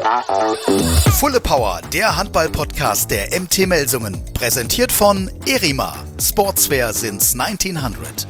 Fulle Power, der Handball-Podcast der MT Melsungen. Präsentiert von Erima. Sportswear since 1900.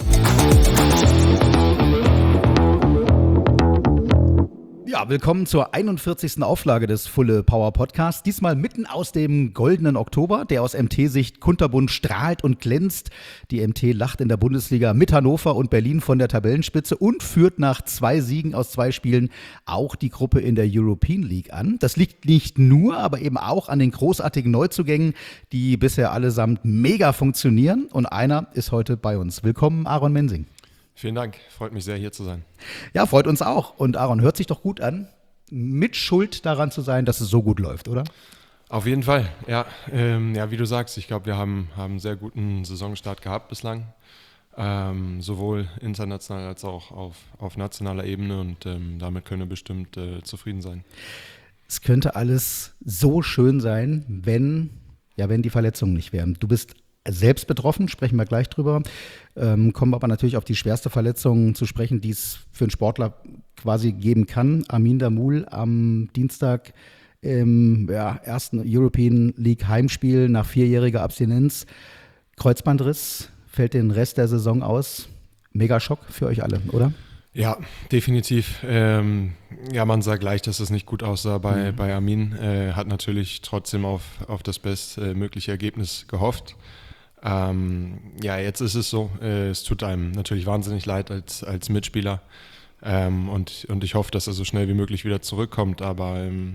Ja, willkommen zur 41. Auflage des Fulle Power Podcasts. Diesmal mitten aus dem goldenen Oktober, der aus MT-Sicht kunterbunt strahlt und glänzt. Die MT lacht in der Bundesliga mit Hannover und Berlin von der Tabellenspitze und führt nach 2 Siegen aus 2 Spielen auch die Gruppe in der European League an. Das liegt nicht nur, aber eben auch an den großartigen Neuzugängen, die bisher allesamt mega funktionieren. Und einer ist heute bei uns. Willkommen, Aaron Mensing. Vielen Dank, freut mich sehr, hier zu sein. Ja, freut uns auch. Und Aaron, hört sich doch gut an, mit Schuld daran zu sein, dass es so gut läuft, oder? Auf jeden Fall, ja. Wie du sagst, ich glaube, wir haben einen sehr guten Saisonstart gehabt bislang. Sowohl international als auch auf nationaler Ebene und damit können wir bestimmt zufrieden sein. Es könnte alles so schön sein, wenn die Verletzungen nicht wären. Du bist selbst betroffen, sprechen wir gleich drüber, kommen aber natürlich auf die schwerste Verletzung zu sprechen, die es für einen Sportler quasi geben kann. Amin Damul am Dienstag im ersten European League Heimspiel nach 4-jähriger Abstinenz. Kreuzbandriss, fällt den Rest der Saison aus. Mega Schock für euch alle, oder? Ja, definitiv. Man sah gleich, dass es nicht gut aussah bei Amin. Hat natürlich trotzdem auf das bestmögliche Ergebnis gehofft. Jetzt ist es so. Es tut einem natürlich wahnsinnig leid als Mitspieler. Und ich hoffe, dass er so schnell wie möglich wieder zurückkommt. Aber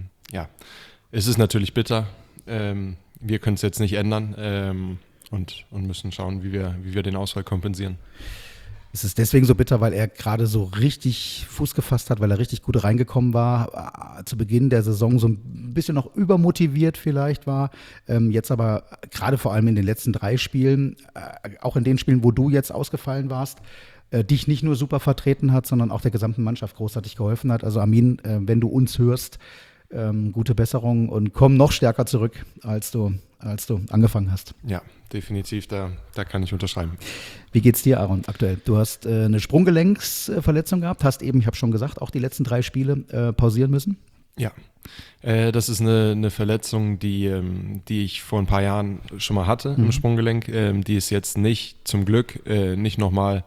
es ist natürlich bitter. Wir können es jetzt nicht ändern und müssen schauen, wie wir den Ausfall kompensieren. Es ist deswegen so bitter, weil er gerade so richtig Fuß gefasst hat, weil er richtig gut reingekommen war, zu Beginn der Saison so ein bisschen noch übermotiviert vielleicht war, jetzt aber gerade vor allem in den letzten 3 Spielen, auch in den Spielen, wo du jetzt ausgefallen warst, dich nicht nur super vertreten hat, sondern auch der gesamten Mannschaft großartig geholfen hat. Also Amin, wenn du uns hörst, gute Besserung und komm noch stärker zurück, als du angefangen hast. Ja, definitiv, da kann ich unterschreiben. Wie geht's dir, Aaron, aktuell? Du hast eine Sprunggelenksverletzung gehabt, hast eben, ich habe schon gesagt, auch die letzten 3 Spiele pausieren müssen. Ja, das ist eine Verletzung, die ich vor ein paar Jahren schon mal hatte im Sprunggelenk. Die ist jetzt zum Glück nicht nochmal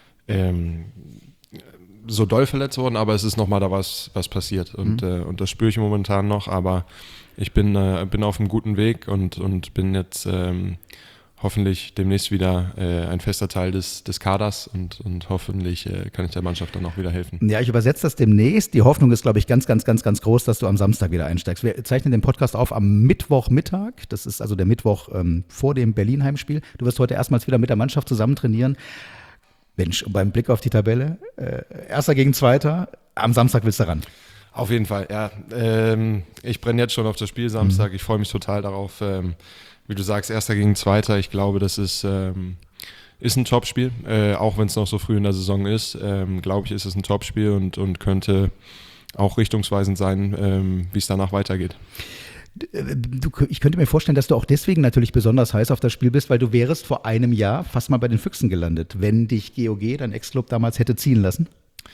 so doll verletzt worden, aber es ist nochmal da was passiert und das spüre ich momentan noch, aber ich bin auf einem guten Weg und bin jetzt hoffentlich demnächst wieder ein fester Teil des Kaders und hoffentlich kann ich der Mannschaft dann auch wieder helfen. Ja, ich übersetze das demnächst. Die Hoffnung ist, glaube ich, ganz, ganz, ganz, ganz groß, dass du am Samstag wieder einsteigst. Wir zeichnen den Podcast auf am Mittwochmittag. Das ist also der Mittwoch vor dem Berlin-Heimspiel. Du wirst heute erstmals wieder mit der Mannschaft zusammen trainieren. Mensch, beim Blick auf die Tabelle, Erster gegen Zweiter, am Samstag willst du ran. Auf jeden Fall, ja. Ich brenne jetzt schon auf das Spiel Samstag. Ich freue mich total darauf. Wie du sagst, Erster gegen Zweiter. Ich glaube, das ist ein Topspiel. Auch wenn es noch so früh in der Saison ist, glaube ich, ist es ein Topspiel und könnte auch richtungsweisend sein, wie es danach weitergeht. Ich könnte mir vorstellen, dass du auch deswegen natürlich besonders heiß auf das Spiel bist, weil du wärest vor einem Jahr fast mal bei den Füchsen gelandet, wenn dich GOG, dein Ex-Club, damals hätte ziehen lassen.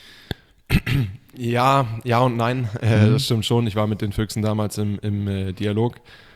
Ja und nein, das stimmt schon. Ich war mit den Füchsen damals im Dialog.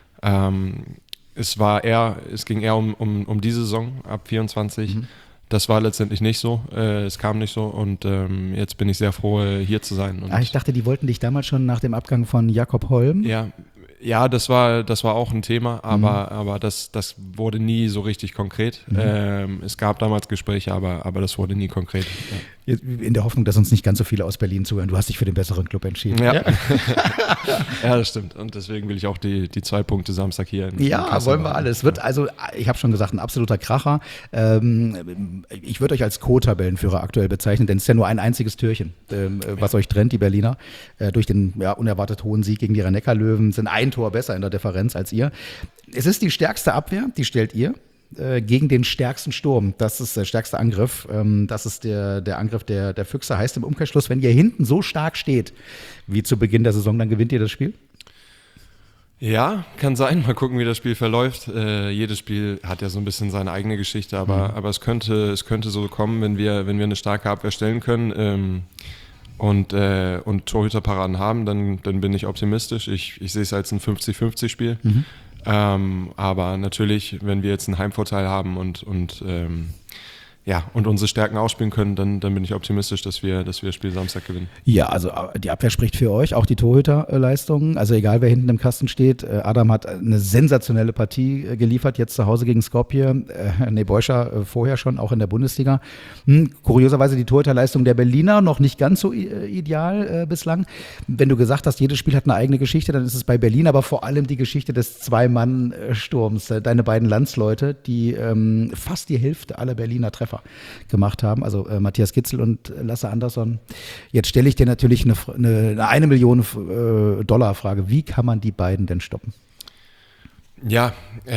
Es ging eher um die Saison ab 24. Das war letztendlich nicht so. Es kam nicht so und jetzt bin ich sehr froh, hier zu sein. Und ich dachte, die wollten dich damals schon nach dem Abgang von Jakob Holm. Ja, das war auch ein Thema, aber das wurde nie so richtig konkret. Es gab damals Gespräche, aber das wurde nie konkret. Ja. In der Hoffnung, dass uns nicht ganz so viele aus Berlin zuhören. Du hast dich für den besseren Club entschieden. Ja, ja, das stimmt. Und deswegen will ich auch die 2 Punkte Samstag hier in Kassel wollen wir alle. Es wird also, ich habe schon gesagt, ein absoluter Kracher. Ich würde euch als Co-Tabellenführer aktuell bezeichnen, denn es ist ja nur ein einziges Türchen, was euch trennt, die Berliner. Durch den unerwartet hohen Sieg gegen die Rhein-Neckar-Löwen sind ein Tor besser in der Differenz als ihr. Es ist die stärkste Abwehr, die stellt ihr gegen den stärksten Sturm. Das ist der stärkste Angriff. Das ist der Angriff der Füchse. Heißt im Umkehrschluss, wenn ihr hinten so stark steht wie zu Beginn der Saison, dann gewinnt ihr das Spiel? Ja, kann sein. Mal gucken, wie das Spiel verläuft. Jedes Spiel hat ja so ein bisschen seine eigene Geschichte, aber es könnte so kommen, wenn wir eine starke Abwehr stellen können. und Torhüterparaden haben, dann bin ich optimistisch. Ich sehe es als ein 50-50-Spiel. Aber natürlich, wenn wir jetzt einen Heimvorteil haben und unsere Stärken ausspielen können, dann bin ich optimistisch, dass wir das Spiel Samstag gewinnen. Ja, also die Abwehr spricht für euch, auch die Torhüterleistungen. Also egal, wer hinten im Kasten steht. Adam hat eine sensationelle Partie geliefert, jetzt zu Hause gegen Skopje. Nebojša vorher schon, auch in der Bundesliga. Kurioserweise die Torhüterleistung der Berliner noch nicht ganz so ideal bislang. Wenn du gesagt hast, jedes Spiel hat eine eigene Geschichte, dann ist es bei Berlin aber vor allem die Geschichte des Zwei-Mann-Sturms. Deine beiden Landsleute, die fast die Hälfte aller Berliner Treffer gemacht haben, also Matthias Gitzel und Lasse Andersson. Jetzt stelle ich dir natürlich eine $1 Million Frage. Wie kann man die beiden denn stoppen? Ja,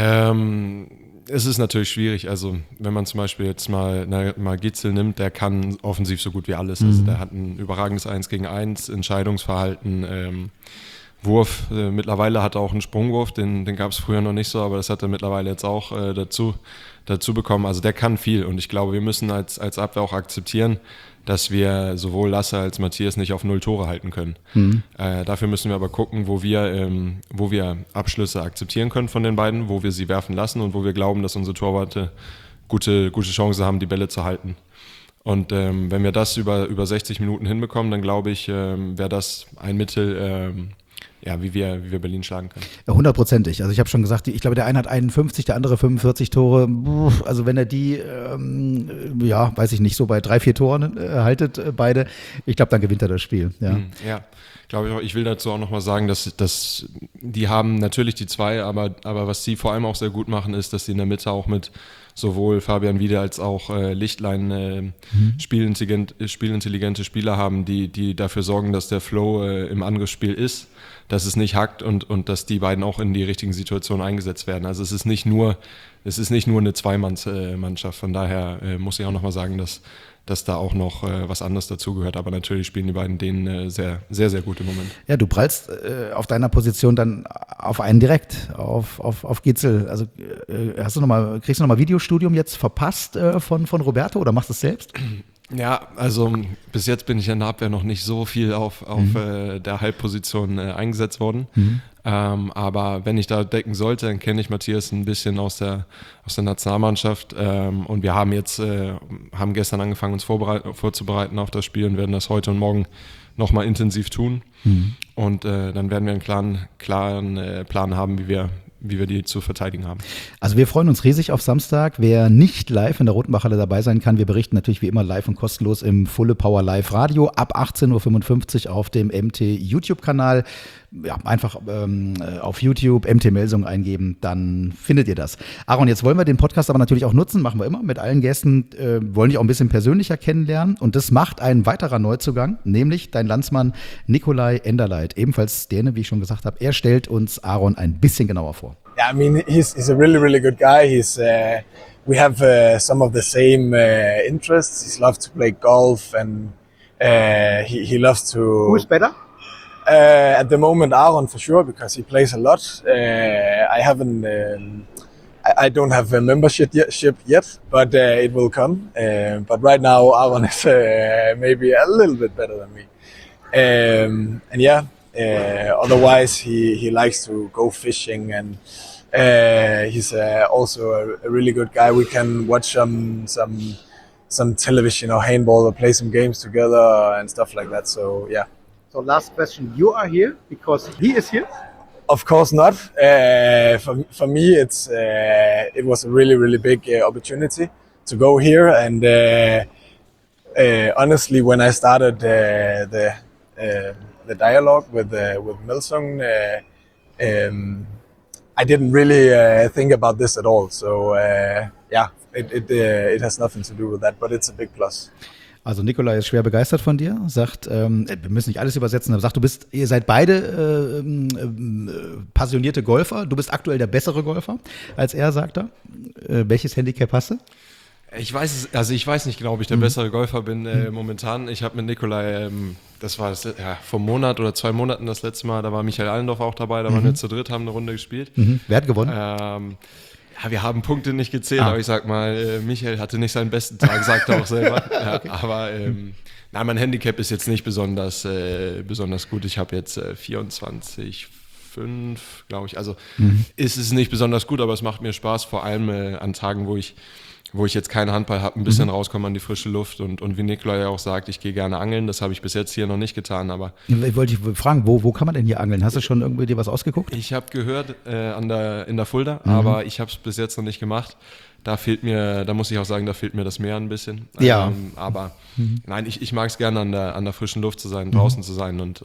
es ist natürlich schwierig. Also wenn man zum Beispiel jetzt mal Gitzel nimmt, der kann offensiv so gut wie alles. Also der hat ein überragendes 1-gegen-1, Entscheidungsverhalten, Wurf. Mittlerweile hat er auch einen Sprungwurf, den gab es früher noch nicht so, aber das hat er mittlerweile jetzt auch dazu bekommen. Also der kann viel und ich glaube, wir müssen als Abwehr auch akzeptieren, dass wir sowohl Lasse als Matthias nicht auf 0 Tore halten können. Dafür müssen wir aber gucken, wo wir Abschlüsse akzeptieren können von den beiden, wo wir sie werfen lassen und wo wir glauben, dass unsere Torwarte gute Chancen haben, die Bälle zu halten. Und wenn wir das über 60 Minuten hinbekommen, dann glaube ich, wäre das ein Mittel, wie wir Berlin schlagen können. Ja, 100%. Also ich habe schon gesagt, ich glaube, der eine hat 51, der andere 45 Tore. Also wenn er die, weiß ich nicht, so bei 3-4 Toren haltet, beide, ich glaube, dann gewinnt er das Spiel. Ja, glaube ich auch. Ich will dazu auch nochmal sagen, dass die haben natürlich die 2, aber was sie vor allem auch sehr gut machen, ist, dass sie in der Mitte auch mit sowohl Fabian Wiede als auch Lichtlein spielintelligente Spieler haben, die dafür sorgen, dass der Flow im Angriffsspiel ist, dass es nicht hackt und dass die beiden auch in die richtigen Situationen eingesetzt werden. Also es ist nicht nur eine Zweimannsmannschaft. Von daher muss ich auch nochmal sagen, dass da auch noch was anderes dazugehört. Aber natürlich spielen die beiden denen sehr, sehr, sehr gut im Moment. Ja, du prallst auf deiner Position dann auf einen direkt, auf Gitzel. Also kriegst du nochmal Videostudium jetzt verpasst von Roberto oder machst du es selbst? Ja, also bis jetzt bin ich in der Abwehr noch nicht so viel auf der Halbposition eingesetzt worden. Aber wenn ich da decken sollte, dann kenne ich Matthias ein bisschen aus der Nationalmannschaft. Und wir haben gestern angefangen, uns vorzubereiten auf das Spiel und werden das heute und morgen nochmal intensiv tun. Und dann werden wir einen klaren Plan haben, wie wir die zu verteidigen haben. Also wir freuen uns riesig auf Samstag. Wer nicht live in der Rotenbachhalle dabei sein kann, wir berichten natürlich wie immer live und kostenlos im Fulle Power Live Radio ab 18.55 Uhr auf dem MT YouTube-Kanal. Ja, einfach auf YouTube MT Melsung eingeben, dann findet ihr das. Aaron, jetzt wollen wir den Podcast aber natürlich auch nutzen, machen wir immer mit allen Gästen, wollen dich auch ein bisschen persönlicher kennenlernen und das macht ein weiterer Neuzugang, nämlich dein Landsmann Nikolai Enderleit, ebenfalls Däne, wie ich schon gesagt habe. Er stellt uns Aaron ein bisschen genauer vor. Yeah, I mean, he's a really, really good guy. We have some of the same interests. He loves to play golf and he loves to... Who's better? At the moment, Aaron for sure, because he plays a lot. I haven't, I don't have a membership yet, but it will come. But right now, Aaron is maybe a little bit better than me. Otherwise, he likes to go fishing, and he's also a really good guy. We can watch some television or handball or play some games together and stuff like that. So yeah. So last question, you are here because he is here? Of course not. For me, it was a really, really big opportunity to go here. And honestly, when I started the dialogue with Melsung, I didn't really think about this at all. So it has nothing to do with that, but it's a big plus. Also Nikolai ist schwer begeistert von dir, sagt, wir müssen nicht alles übersetzen, aber sagt, ihr seid beide passionierte Golfer, du bist aktuell der bessere Golfer als er, sagt er. Welches Handicap hast du? Ich weiß nicht genau, ob ich der bessere Golfer bin momentan. Ich habe mit Nikolai, das war vor einem Monat oder 2 Monaten das letzte Mal, da war Michael Allendorf auch dabei, da waren wir zu dritt, haben eine Runde gespielt. Wer hat gewonnen? Ja, wir haben Punkte nicht gezählt, Ah. aber ich sag mal, Michael hatte nicht seinen besten Tag, sagt er auch selber. Ja, aber nein, mein Handicap ist jetzt nicht besonders gut. Ich habe jetzt 24,5, glaube ich. Also ist es nicht besonders gut, aber es macht mir Spaß, vor allem an Tagen, wo ich jetzt keinen Handball habe, ein bisschen rauskomme an die frische Luft und wie Nikolai ja auch sagt, ich gehe gerne angeln. Das habe ich bis jetzt hier noch nicht getan, aber Ich wollte dich fragen, wo kann man denn hier angeln? Hast du schon irgendwie dir was ausgeguckt? ich habe gehört in der Fulda, aber ich habe es bis jetzt noch nicht gemacht. Da muss ich auch sagen, da fehlt mir das Meer ein bisschen. Ja. Aber nein, ich mag es gerne an der frischen Luft zu sein, draußen zu sein und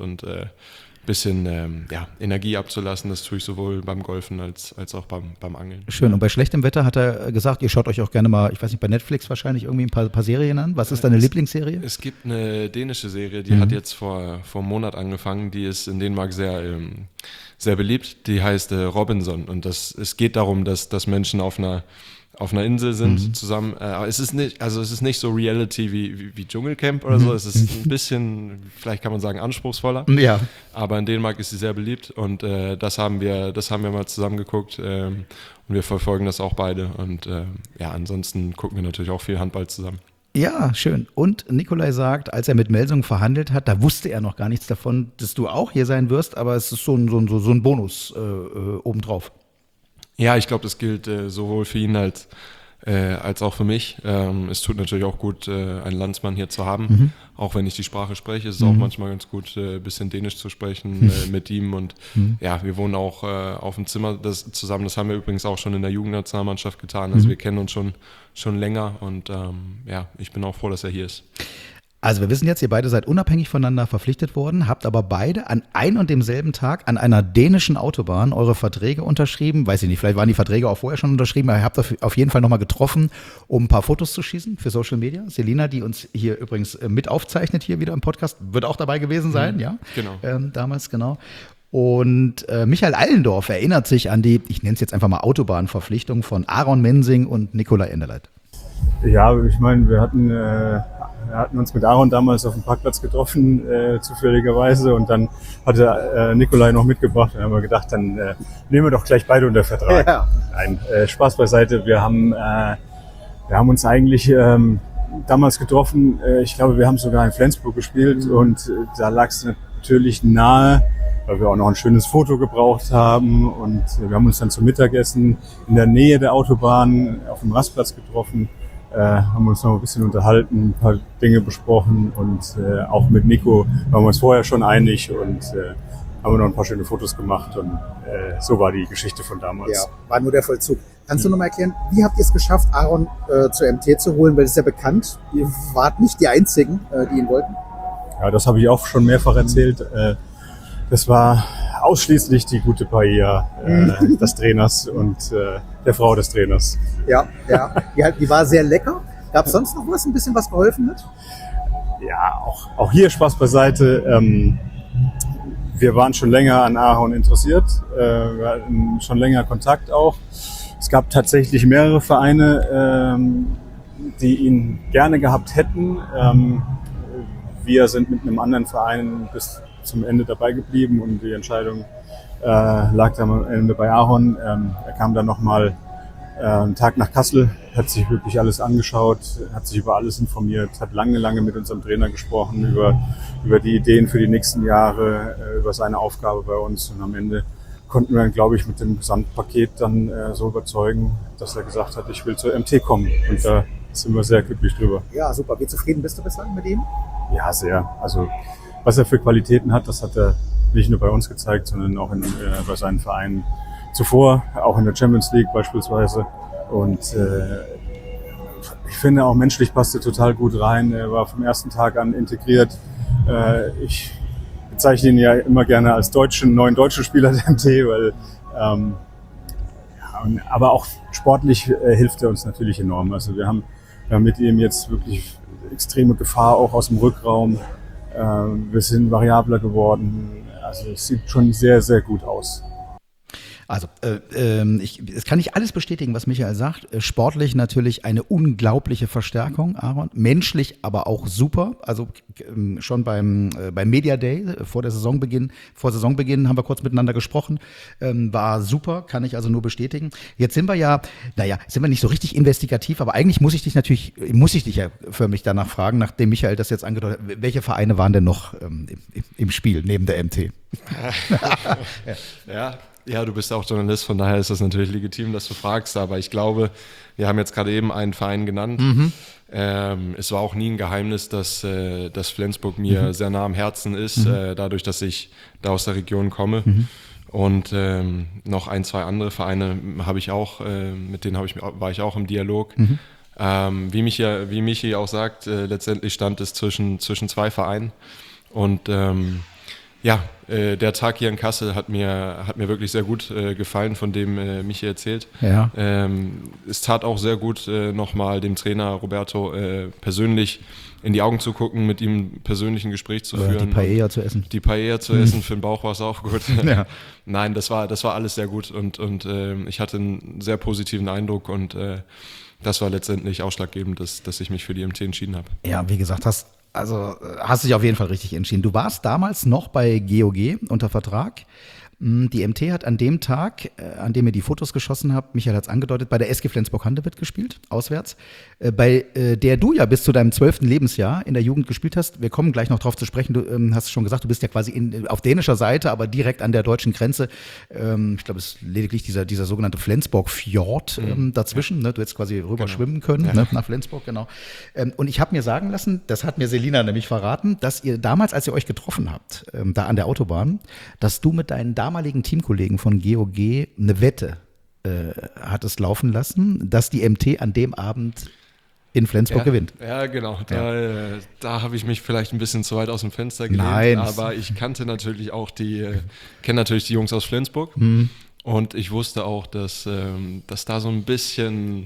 bisschen Energie abzulassen. Das tue ich sowohl beim Golfen als auch beim Angeln. Schön. Und bei schlechtem Wetter hat er gesagt, ihr schaut euch auch gerne mal, ich weiß nicht, bei Netflix wahrscheinlich irgendwie ein paar Serien an. Was ist deine Lieblingsserie? Es gibt eine dänische Serie, die hat jetzt vor einem Monat angefangen. Die ist in Dänemark sehr, sehr beliebt. Die heißt Robinson. Und es geht darum, dass Menschen auf einer Insel sind zusammen. Aber es ist nicht so Reality wie Dschungelcamp oder so. Es ist ein bisschen, vielleicht kann man sagen, anspruchsvoller. Ja. Aber in Dänemark ist sie sehr beliebt und das haben wir mal zusammen geguckt und wir verfolgen das auch beide. Und ansonsten gucken wir natürlich auch viel Handball zusammen. Ja, schön. Und Nikolai sagt, als er mit Melsungen verhandelt hat, da wusste er noch gar nichts davon, dass du auch hier sein wirst, aber es ist so ein Bonus obendrauf. Ja, ich glaube, das gilt sowohl für ihn als auch für mich. Es tut natürlich auch gut, einen Landsmann hier zu haben. Auch wenn ich die Sprache spreche, ist es auch manchmal ganz gut, ein bisschen Dänisch zu sprechen mit ihm. Und wir wohnen auch auf dem Zimmer zusammen. Das haben wir übrigens auch schon in der Jugendnationalmannschaft getan. Also wir kennen uns schon länger und ich bin auch froh, dass er hier ist. Also wir wissen jetzt, ihr beide seid unabhängig voneinander verpflichtet worden, habt aber beide an ein und demselben Tag an einer dänischen Autobahn eure Verträge unterschrieben. Weiß ich nicht, vielleicht waren die Verträge auch vorher schon unterschrieben, aber ihr habt auf jeden Fall nochmal getroffen, um ein paar Fotos zu schießen für Social Media. Selina, die uns hier übrigens mit aufzeichnet, hier wieder im Podcast, wird auch dabei gewesen sein, ja? Genau. Damals, genau. Und Michael Eilendorf erinnert sich an die, ich nenne es jetzt einfach mal Autobahnverpflichtung von Aaron Mensing und Nikolai Enderleit. Ja, ich meine, wir hatten uns mit Aaron damals auf dem Parkplatz getroffen, zufälligerweise, und dann hatte Nikolai noch mitgebracht. Dann haben wir gedacht, dann nehmen wir doch gleich beide unter Vertrag. Ja. Nein, Spaß beiseite. Wir haben uns eigentlich damals getroffen. Ich glaube, wir haben sogar in Flensburg gespielt und da lag es natürlich nahe, weil wir auch noch ein schönes Foto gebraucht haben, und wir haben uns dann zum Mittagessen in der Nähe der Autobahn auf dem Rastplatz getroffen. Haben uns noch ein bisschen unterhalten, ein paar Dinge besprochen, und auch mit Nico waren wir uns vorher schon einig und haben noch ein paar schöne Fotos gemacht, und so war die Geschichte von damals. Ja, war nur der Vollzug. Kannst du noch mal erklären, wie habt ihr es geschafft, Aaron zur MT zu holen? Weil es ist ja bekannt, ihr wart nicht die Einzigen, die ihn wollten. Ja, das habe ich auch schon mehrfach erzählt. Das war ausschließlich die gute Paella des Trainers und der Frau des Trainers. Ja. Die war sehr lecker. Gab es sonst noch was, ein bisschen was geholfen hat? Ja, auch hier Spaß beiseite. Wir waren schon länger an Aaron interessiert. Wir hatten schon länger Kontakt auch. Es gab tatsächlich mehrere Vereine, die ihn gerne gehabt hätten. Wir sind mit einem anderen Verein bis zum Ende dabei geblieben, und die Entscheidung lag dann am Ende bei Aaron. Er kam dann nochmal einen Tag nach Kassel, hat sich wirklich alles angeschaut, hat sich über alles informiert, hat lange mit unserem Trainer gesprochen über die Ideen für die nächsten Jahre, über seine Aufgabe bei uns, und am Ende konnten wir, glaube ich, mit dem Gesamtpaket dann so überzeugen, dass er gesagt hat, ich will zur MT kommen, und da sind wir sehr glücklich drüber. Ja, super. Wie zufrieden bist du bislang mit ihm? Ja, sehr. Also was er für Qualitäten hat, das hat er nicht nur bei uns gezeigt, sondern auch bei seinen Vereinen zuvor, auch in der Champions League beispielsweise. Und ich finde, auch menschlich passt er total gut rein. Er war vom ersten Tag an integriert. Ich bezeichne ihn ja immer gerne als neuen deutschen Spieler der MT, weil aber auch sportlich hilft er uns natürlich enorm. Also wir haben mit ihm jetzt wirklich extreme Gefahr auch aus dem Rückraum. Wir sind variabler geworden. Also es sieht schon sehr, sehr gut aus. Also, das kann ich alles bestätigen, was Michael sagt. Sportlich natürlich eine unglaubliche Verstärkung, Aaron. Menschlich aber auch super. Also schon beim Media Day vor Saisonbeginn haben wir kurz miteinander gesprochen. War super, kann ich also nur bestätigen. Jetzt sind wir sind wir nicht so richtig investigativ, aber eigentlich muss ich dich ja förmlich danach fragen, nachdem Michael das jetzt angedeutet hat, welche Vereine waren denn noch im Spiel neben der MT? Ja, du bist auch Journalist, von daher ist das natürlich legitim, dass du fragst, aber ich glaube, wir haben jetzt gerade eben einen Verein genannt. Es war auch nie ein Geheimnis, dass Flensburg mir sehr nah am Herzen ist, dadurch, dass ich da aus der Region komme. Und noch 1, 2 andere Vereine habe ich auch, mit denen war ich auch im Dialog. Wie Michi auch sagt, letztendlich stand es zwischen 2 Vereinen. Und der Tag hier in Kassel hat mir wirklich sehr gut gefallen, von dem Michi erzählt. Ja. Es tat auch sehr gut, nochmal dem Trainer Roberto persönlich in die Augen zu gucken, mit ihm persönlich ein Gespräch zu führen. Die Paella zu essen. Die Paella zu essen, für den Bauch war es auch gut. Ja. Nein, das war alles sehr gut und ich hatte einen sehr positiven Eindruck und das war letztendlich ausschlaggebend, dass ich mich für die MT entschieden habe. Ja, wie gesagt, hast dich auf jeden Fall richtig entschieden. Du warst damals noch bei GOG unter Vertrag. Die MT hat an dem Tag, an dem ihr die Fotos geschossen habt, Michael hat es angedeutet, bei der SG Flensburg-Handewitt gespielt, auswärts, bei der du ja bis zu deinem 12. Lebensjahr in der Jugend gespielt hast. Wir kommen gleich noch drauf zu sprechen. Du hast schon gesagt, du bist ja quasi auf dänischer Seite, aber direkt an der deutschen Grenze. Ich glaube, es ist lediglich dieser sogenannte Flensburg-Fjord dazwischen. Ne? Du hättest quasi rüber schwimmen können, ne? Nach Flensburg, genau. Und ich habe mir sagen lassen, das hat mir Selina nämlich verraten, dass ihr damals, als ihr euch getroffen habt, da an der Autobahn, dass du mit deinen damaligen Teamkollegen von GOG eine Wette hattest laufen lassen, dass die MT an dem Abend in Flensburg gewinnt. Ja, genau. Da habe ich mich vielleicht ein bisschen zu weit aus dem Fenster gelehnt. Aber ich kenne natürlich die Jungs aus Flensburg. Und ich wusste auch, dass da so ein bisschen,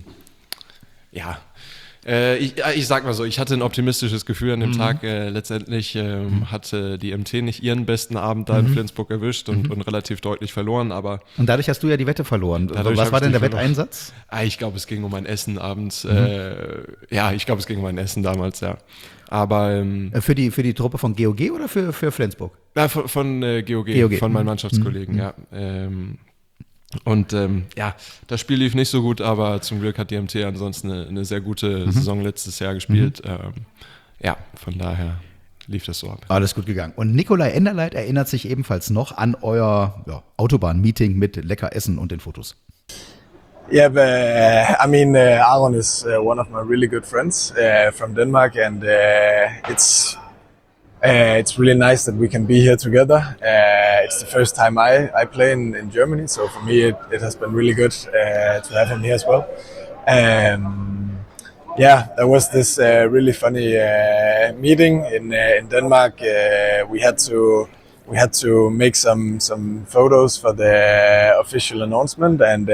ich sag mal so, ich hatte ein optimistisches Gefühl an dem Tag. Letztendlich hatte die MT nicht ihren besten Abend da in Flensburg erwischt und relativ deutlich verloren. Und dadurch hast du ja die Wette verloren. Was war denn der Wetteinsatz? Ich glaube, es ging um ein Essen abends. Ich glaube, es ging um ein Essen damals, ja. Aber für die Truppe von GOG oder für Flensburg? Ja, von GOG, von meinen Mannschaftskollegen, ja. Und das Spiel lief nicht so gut, aber zum Glück hat die MT ansonsten eine sehr gute Saison letztes Jahr gespielt. Von daher lief das so ab. Alles gut gegangen. Und Nikolai Enderleit erinnert sich ebenfalls noch an euer Autobahn-Meeting mit lecker Essen und den Fotos. Yeah, but, Aaron is one of my really good friends from Denmark, and it's really nice that we can be here together. It's the first time I play in Germany, so for me it has been really good to have him here as well. There was this really funny meeting in Denmark. We had to make some photos for the official announcement, and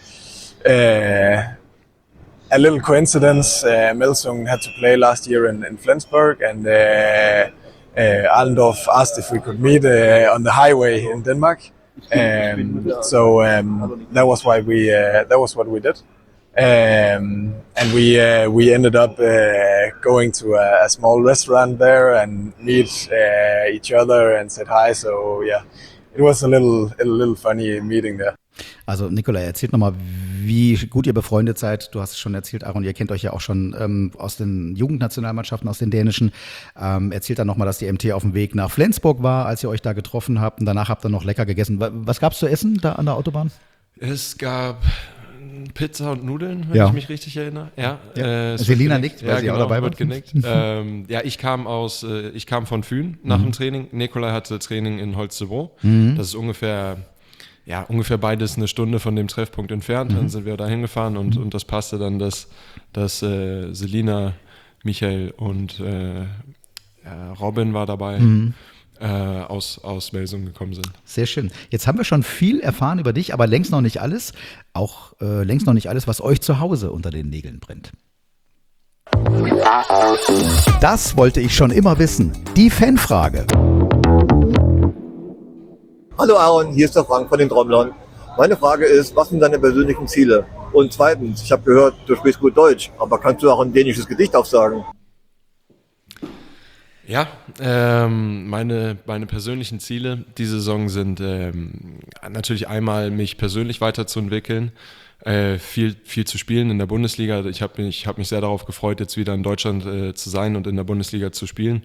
a little coincidence. Melsung had to play last year in Flensburg, and Allendorf asked if we could meet on the highway in Denmark, so that was what we did, and we ended up going to a small restaurant there and meet each other and said hi. So it was a little funny meeting there. Also Nikolai, erzählt nochmal, wie gut ihr befreundet seid. Du hast es schon erzählt, Aaron, ihr kennt euch ja auch schon aus den Jugendnationalmannschaften, aus den dänischen. Erzählt dann nochmal, dass die MT auf dem Weg nach Flensburg war, als ihr euch da getroffen habt. Und danach habt ihr noch lecker gegessen. Was gab's zu essen da an der Autobahn? Es gab Pizza und Nudeln, wenn ich mich richtig erinnere. Ja. Selina nickt, weil sie auch dabei wird genickt. Ich kam von Fyn nach dem Training. Nikolai hatte Training in Holstebro. Das ist ungefähr beides eine Stunde von dem Treffpunkt entfernt. Dann sind wir da hingefahren und das passte dann, dass Selina, Michael und Robin war dabei, aus Melsungen gekommen sind. Sehr schön. Jetzt haben wir schon viel erfahren über dich, aber längst noch nicht alles. Auch längst noch nicht alles, was euch zu Hause unter den Nägeln brennt. Das wollte ich schon immer wissen. Die Fanfrage. Hallo Aaron, hier ist der Frank von den Trommlern. Meine Frage ist, was sind deine persönlichen Ziele? Und zweitens, ich habe gehört, du sprichst gut Deutsch, aber kannst du auch ein dänisches Gedicht aufsagen? Ja, meine persönlichen Ziele diese Saison sind natürlich einmal, mich persönlich weiterzuentwickeln, viel zu spielen in der Bundesliga. Ich hab mich sehr darauf gefreut, jetzt wieder in Deutschland zu sein und in der Bundesliga zu spielen.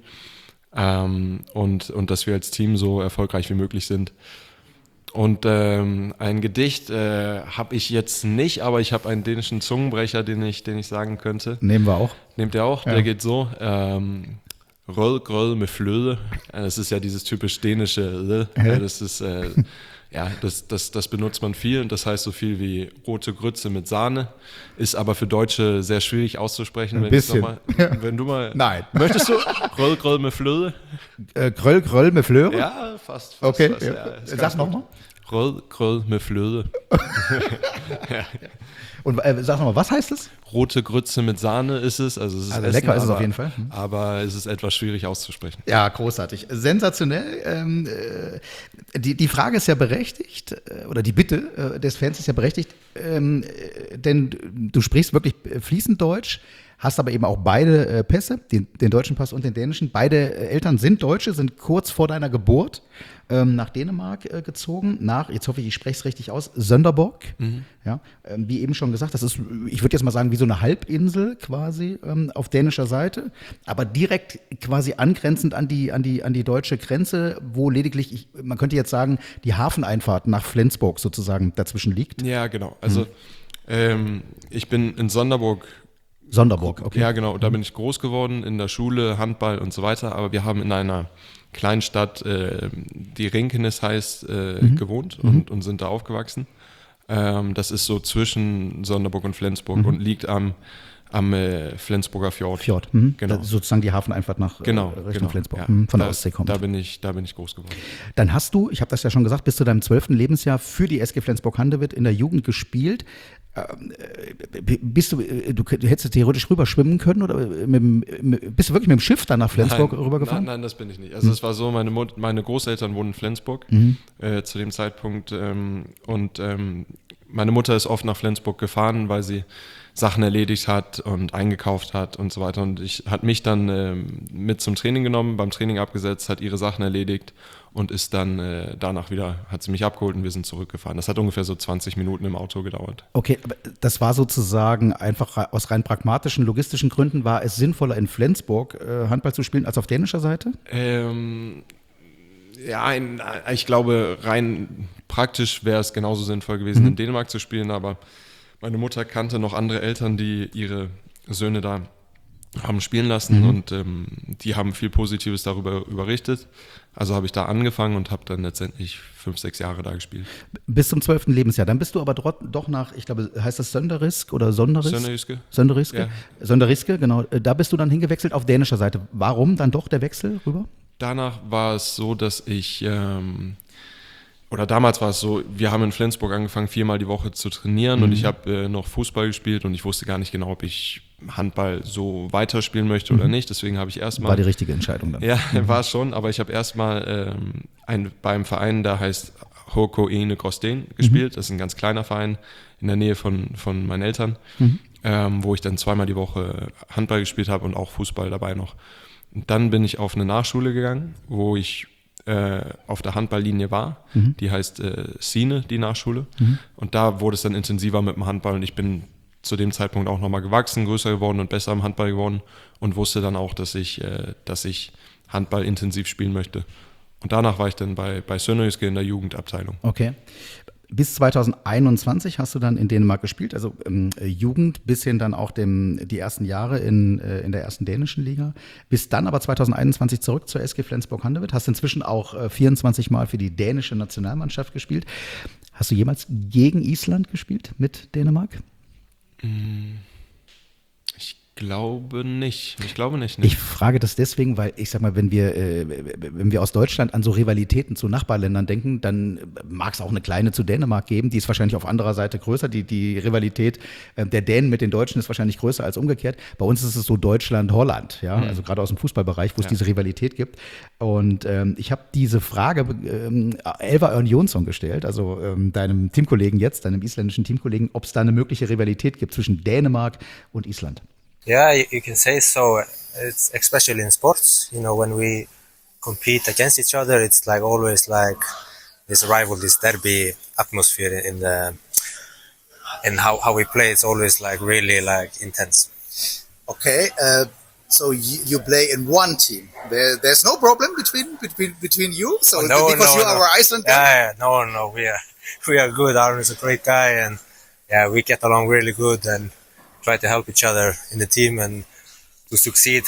Und dass wir als Team so erfolgreich wie möglich sind. Und ein Gedicht habe ich jetzt nicht, aber ich habe einen dänischen Zungenbrecher, den ich sagen könnte. Nehmen wir auch. Nehmt ihr auch? Ja. Der geht so. Röll, Gröll mit Flöde. Das ist ja dieses typisch dänische. Das ist das benutzt man viel und das heißt so viel wie rote Grütze mit Sahne, ist aber für Deutsche sehr schwierig auszusprechen. Wenn du mal. Nein. Möchtest du? Gröll, Gröll mit Flöde? Gröll mit Flöde? Ja, fast. Okay. Fast, ja. Sag nochmal. Gröll mit Flöde. Ja. Und sag nochmal, was heißt es? Rote Grütze mit Sahne ist es. Also lecker ist es auf jeden Fall. Aber es ist etwas schwierig auszusprechen. Ja, großartig. Sensationell. Die Frage ist ja berechtigt, oder die Bitte des Fans ist ja berechtigt, denn du sprichst wirklich fließend Deutsch, hast aber eben auch beide Pässe, den deutschen Pass und den dänischen. Beide Eltern sind Deutsche, sind kurz vor deiner Geburt nach Dänemark gezogen, jetzt hoffe ich spreche es richtig aus, Sønderborg. Ja, wie eben schon gesagt, das ist, ich würde jetzt mal sagen, wie so eine Halbinsel quasi auf dänischer Seite, aber direkt quasi angrenzend an die deutsche Grenze, wo lediglich, man könnte jetzt sagen, die Hafeneinfahrt nach Flensburg sozusagen dazwischen liegt. Ja, genau. Also ich bin in Sonderburg, okay. Ja, genau. Da bin ich groß geworden, in der Schule, Handball und so weiter. Aber wir haben in einer kleinen Stadt, die Rinkenes heißt, gewohnt und sind da aufgewachsen. Das ist so zwischen Sonderburg und Flensburg und liegt am Flensburger Fjord. Genau. Sozusagen die Hafeneinfahrt nach Richtung Flensburg, ja. Von der Ostsee kommt. Da bin ich groß geworden. Dann hast du, ich habe das ja schon gesagt, bis zu deinem 12. Lebensjahr für die SG Flensburg-Handewitt in der Jugend gespielt. Du hättest theoretisch rüberschwimmen können oder bist du wirklich mit dem Schiff dann nach Flensburg rübergefahren? Nein, das bin ich nicht. Also es war so, meine Großeltern wohnen in Flensburg zu dem Zeitpunkt und meine Mutter ist oft nach Flensburg gefahren, weil sie Sachen erledigt hat und eingekauft hat und so weiter. Und hat mich dann mit zum Training genommen, beim Training abgesetzt, hat ihre Sachen erledigt und ist dann danach wieder, hat sie mich abgeholt und wir sind zurückgefahren. Das hat ungefähr so 20 Minuten im Auto gedauert. Okay, aber das war sozusagen einfach aus rein pragmatischen, logistischen Gründen, war es sinnvoller in Flensburg Handball zu spielen als auf dänischer Seite? Ja, ich glaube, rein praktisch wäre es genauso sinnvoll gewesen, in Dänemark zu spielen, aber meine Mutter kannte noch andere Eltern, die ihre Söhne da haben spielen lassen und die haben viel Positives darüber berichtet. Also habe ich da angefangen und habe dann letztendlich 5-6 Jahre da gespielt. Bis zum 12. Lebensjahr. Dann bist du aber doch nach, ich glaube, heißt das Sønderjysk oder Sønderjysk? Sønderjysk, ja. Sønderjysk, genau. Da bist du dann hingewechselt auf dänischer Seite. Warum dann doch der Wechsel rüber? Danach war es so, dass damals war es so, wir haben in Flensburg angefangen, 4-mal die Woche zu trainieren und ich habe noch Fußball gespielt und ich wusste gar nicht genau, ob ich Handball so weiterspielen möchte oder nicht. Deswegen habe ich erstmal... War die richtige Entscheidung dann. Ja, war es schon, aber ich habe erstmal beim Verein, der heißt HK Ene Gråsten gespielt. Das ist ein ganz kleiner Verein in der Nähe von meinen Eltern, wo ich dann 2-mal die Woche Handball gespielt habe und auch Fußball dabei noch. Und dann bin ich auf eine Nachschule gegangen, wo ich auf der Handballlinie war. Die heißt Sine, die Nachschule. Und da wurde es dann intensiver mit dem Handball und ich bin zu dem Zeitpunkt auch nochmal gewachsen, größer geworden und besser im Handball geworden und wusste dann auch, dass ich Handball intensiv spielen möchte. Und danach war ich dann bei Sønderjysk in der Jugendabteilung. Okay. Bis 2021 hast du dann in Dänemark gespielt, also Jugend bis hin dann auch die ersten Jahre in der ersten dänischen Liga. Bist dann aber 2021 zurück zur SG Flensburg-Handewitt, hast inzwischen auch 24 Mal für die dänische Nationalmannschaft gespielt. Hast du jemals gegen Island gespielt mit Dänemark? Ich glaube nicht. Ich glaube nicht. Ich frage das deswegen, weil ich sag mal, wenn wir aus Deutschland an so Rivalitäten zu Nachbarländern denken, dann mag es auch eine kleine zu Dänemark geben, die ist wahrscheinlich auf anderer Seite größer. Die Rivalität der Dänen mit den Deutschen ist wahrscheinlich größer als umgekehrt. Bei uns ist es so Deutschland-Holland, ja, also gerade aus dem Fußballbereich, wo es diese Rivalität gibt. Und ich habe diese Frage Elvar Örn Jonsson gestellt, also deinem Teamkollegen jetzt, deinem isländischen Teamkollegen, ob es da eine mögliche Rivalität gibt zwischen Dänemark und Island. Yeah, you can say so. It's especially in sports, when we compete against each other, it's like always like this rival, this derby atmosphere in how we play. It's always like really like intense. Okay, so you play in one team. There's no problem between you. So because you are Iceland. Yeah, no, we are good. Aaron is a great guy, and yeah, we get along really good and try to help each other in the team and to succeed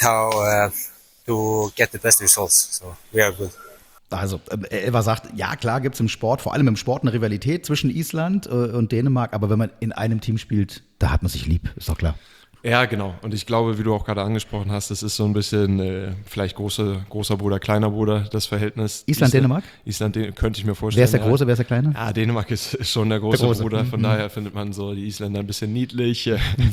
to get the best results. So we are good. Also Elvar sagt, ja klar gibt es im Sport, vor allem im Sport eine Rivalität zwischen Island und Dänemark, aber wenn man in einem Team spielt, da hat man sich lieb, ist doch klar. Ja, genau. Und ich glaube, wie du auch gerade angesprochen hast, das ist so ein bisschen vielleicht großer Bruder, kleiner Bruder, das Verhältnis. Island-Dänemark? Island, könnte ich mir vorstellen. Wer ist der Große, wer ist der Kleine? Ja, Dänemark ist schon der große Bruder, von daher findet man so die Isländer ein bisschen niedlich.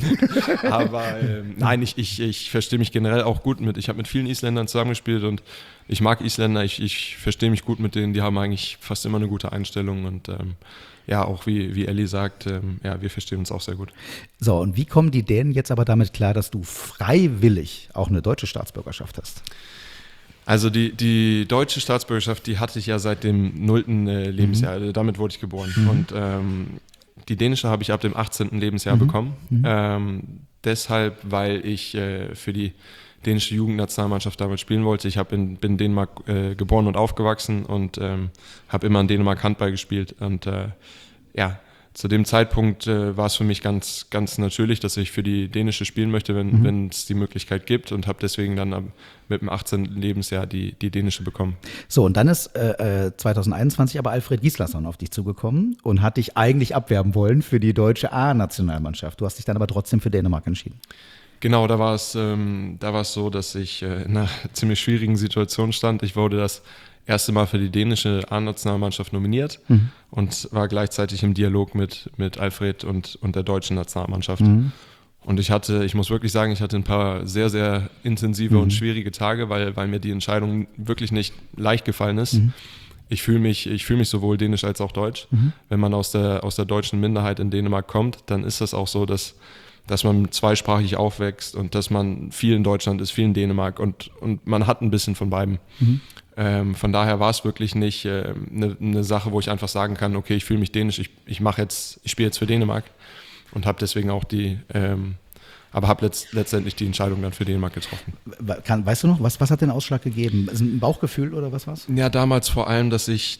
Aber nein, ich verstehe mich generell auch gut mit. Ich habe mit vielen Isländern zusammengespielt und ich mag Isländer, ich verstehe mich gut mit denen, die haben eigentlich fast immer eine gute Einstellung und ja, auch wie Elli sagt, ja, wir verstehen uns auch sehr gut. So, und wie kommen die Dänen jetzt aber damit klar, dass du freiwillig auch eine deutsche Staatsbürgerschaft hast? Also die deutsche Staatsbürgerschaft, die hatte ich ja seit dem 0. Lebensjahr, also damit wurde ich geboren. Und die dänische habe ich ab dem 18. Lebensjahr bekommen. Deshalb, weil ich für die dänische Jugendnationalmannschaft damals spielen wollte. Ich bin in Dänemark geboren und aufgewachsen und habe immer in Dänemark Handball gespielt. Und ja, zu dem Zeitpunkt war es für mich ganz, ganz natürlich, dass ich für die dänische spielen möchte, wenn es die Möglichkeit gibt und habe deswegen dann mit dem 18. Lebensjahr die dänische bekommen. So, und dann ist 2021 aber Alfred Gislason auf dich zugekommen und hat dich eigentlich abwerben wollen für die deutsche A-Nationalmannschaft. Du hast dich dann aber trotzdem für Dänemark entschieden. Genau, da war es so, dass ich in einer ziemlich schwierigen Situation stand. Ich wurde das erste Mal für die dänische A-Nationalmannschaft nominiert und war gleichzeitig im Dialog mit Alfred und der deutschen Nationalmannschaft. Und ich muss wirklich sagen, ich hatte ein paar sehr, sehr intensive und schwierige Tage, weil mir die Entscheidung wirklich nicht leicht gefallen ist. Ich fühle mich sowohl dänisch als auch deutsch. Wenn man aus der deutschen Minderheit in Dänemark kommt, dann ist das auch so, dass man zweisprachig aufwächst und dass man viel in Deutschland ist, viel in Dänemark und man hat ein bisschen von beidem. Von daher war es wirklich nicht eine Sache, wo ich einfach sagen kann, okay, ich fühle mich dänisch, ich spiele jetzt für Dänemark und habe deswegen auch aber habe letztendlich die Entscheidung dann für Dänemark getroffen. Weißt du noch, was hat den Ausschlag gegeben? Ist ein Bauchgefühl oder was war's? Ja, damals vor allem, dass ich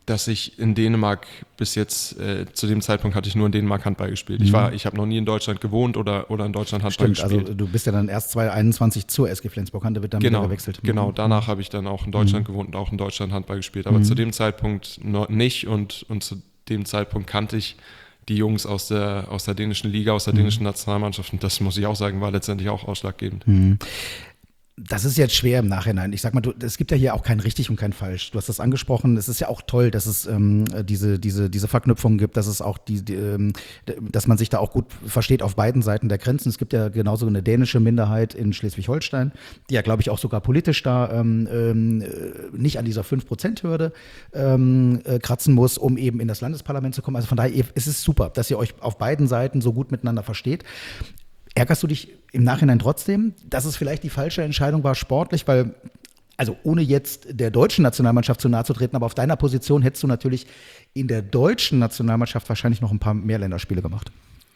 in Dänemark bis jetzt, zu dem Zeitpunkt hatte ich nur in Dänemark Handball gespielt. Ich habe noch nie in Deutschland gewohnt oder in Deutschland Handball gespielt. Also du bist ja dann erst 2021 zur SG Flensburg-Handewitt wird dann wieder gewechselt. Genau, danach habe ich dann auch in Deutschland gewohnt und auch in Deutschland Handball gespielt. Aber zu dem Zeitpunkt noch nicht und zu dem Zeitpunkt kannte ich die Jungs aus der dänischen Liga, aus der dänischen Nationalmannschaft und das muss ich auch sagen, war letztendlich auch ausschlaggebend. Das ist jetzt schwer im Nachhinein. Ich sag mal, es gibt ja hier auch kein richtig und kein falsch. Du hast das angesprochen. Es ist ja auch toll, dass es diese Verknüpfungen gibt, dass es auch dass man sich da auch gut versteht auf beiden Seiten der Grenzen. Es gibt ja genauso eine dänische Minderheit in Schleswig-Holstein, die ja, glaube ich, auch sogar politisch da nicht an dieser 5%-Hürde kratzen muss, um eben in das Landesparlament zu kommen. Also von daher ist es super, dass ihr euch auf beiden Seiten so gut miteinander versteht. Ärgerst du dich im Nachhinein trotzdem, dass es vielleicht die falsche Entscheidung war sportlich, weil, also ohne jetzt der deutschen Nationalmannschaft zu nahe zu treten, aber auf deiner Position hättest du natürlich in der deutschen Nationalmannschaft wahrscheinlich noch ein paar mehr Länderspiele gemacht.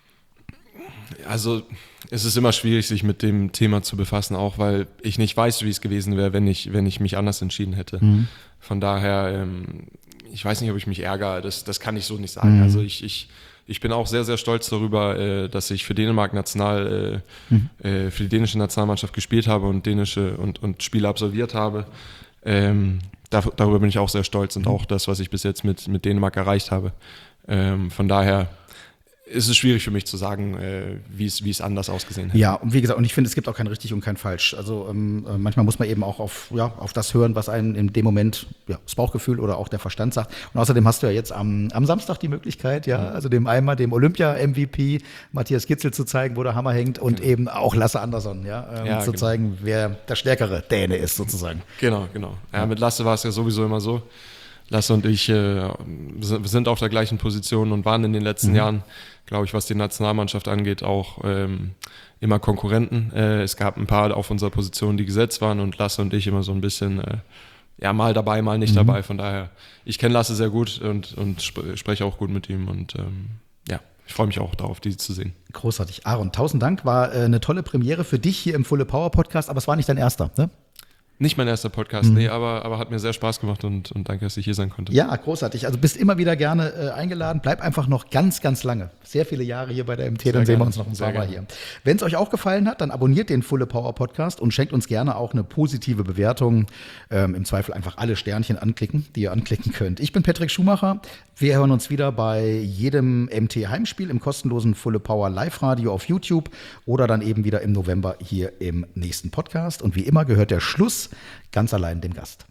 Also es ist immer schwierig, sich mit dem Thema zu befassen, auch weil ich nicht weiß, wie es gewesen wäre, wenn ich mich anders entschieden hätte. Von daher, ich weiß nicht, ob ich mich ärgere, das kann ich so nicht sagen. Also ich bin auch sehr, sehr stolz darüber, dass ich für Dänemark für die dänische Nationalmannschaft gespielt habe und und Spiele absolviert habe. Darüber bin ich auch sehr stolz und auch das, was ich bis jetzt mit Dänemark erreicht habe. Von daher ist es schwierig für mich zu sagen, wie es anders ausgesehen hätte. Ja, und wie gesagt, und ich finde, es gibt auch kein richtig und kein falsch. Also manchmal muss man eben auch auf das hören, was einem in dem Moment das Bauchgefühl oder auch der Verstand sagt. Und außerdem hast du ja jetzt am Samstag die Möglichkeit, also dem Olympia-MVP Matthias Gitzel zu zeigen, wo der Hammer hängt und eben auch Lasse Andersson, zu zeigen, wer der stärkere Däne ist sozusagen. Genau. Ja, mit Lasse war es ja sowieso immer so. Lasse und ich sind auf der gleichen Position und waren in den letzten Jahren, glaube ich, was die Nationalmannschaft angeht, auch immer Konkurrenten. Es gab ein paar auf unserer Position, die gesetzt waren und Lasse und ich immer so ein bisschen, mal dabei, mal nicht dabei. Von daher, ich kenne Lasse sehr gut und spreche auch gut mit ihm und ich freue mich auch darauf, die zu sehen. Großartig. Aaron, 1000 Dank. War eine tolle Premiere für dich hier im Fulle Power Podcast, aber es war nicht dein erster, ne? Nicht mein erster Podcast, nee, aber hat mir sehr Spaß gemacht und danke, dass ich hier sein konnte. Ja, großartig. Also bist immer wieder gerne eingeladen. Bleib einfach noch ganz, ganz lange. Sehr viele Jahre hier bei der MT, dann sehen wir uns noch ein paar Mal hier. Wenn es euch auch gefallen hat, dann abonniert den Fulle Power Podcast und schenkt uns gerne auch eine positive Bewertung. Im Zweifel einfach alle Sternchen anklicken, die ihr anklicken könnt. Ich bin Patrick Schumacher. Wir hören uns wieder bei jedem MT-Heimspiel im kostenlosen Fulle Power Live-Radio auf YouTube oder dann eben wieder im November hier im nächsten Podcast. Und wie immer gehört der Schluss ganz allein dem Gast.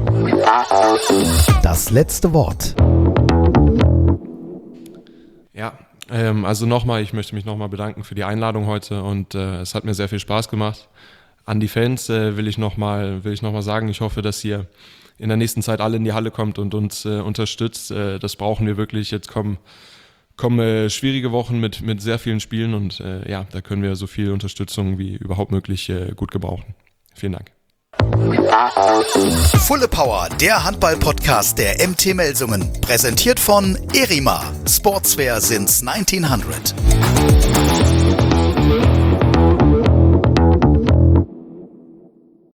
Das letzte Wort. Ja, also nochmal, ich möchte mich nochmal bedanken für die Einladung heute und es hat mir sehr viel Spaß gemacht. An die Fans will ich noch mal sagen, ich hoffe, dass ihr in der nächsten Zeit alle in die Halle kommt und uns unterstützt. Das brauchen wir wirklich. Jetzt kommen schwierige Wochen mit sehr vielen Spielen und da können wir so viel Unterstützung wie überhaupt möglich gut gebrauchen. Vielen Dank. Fulle Power, der Handball-Podcast der MT Melsungen. Präsentiert von Erima. Sportswear since 1900.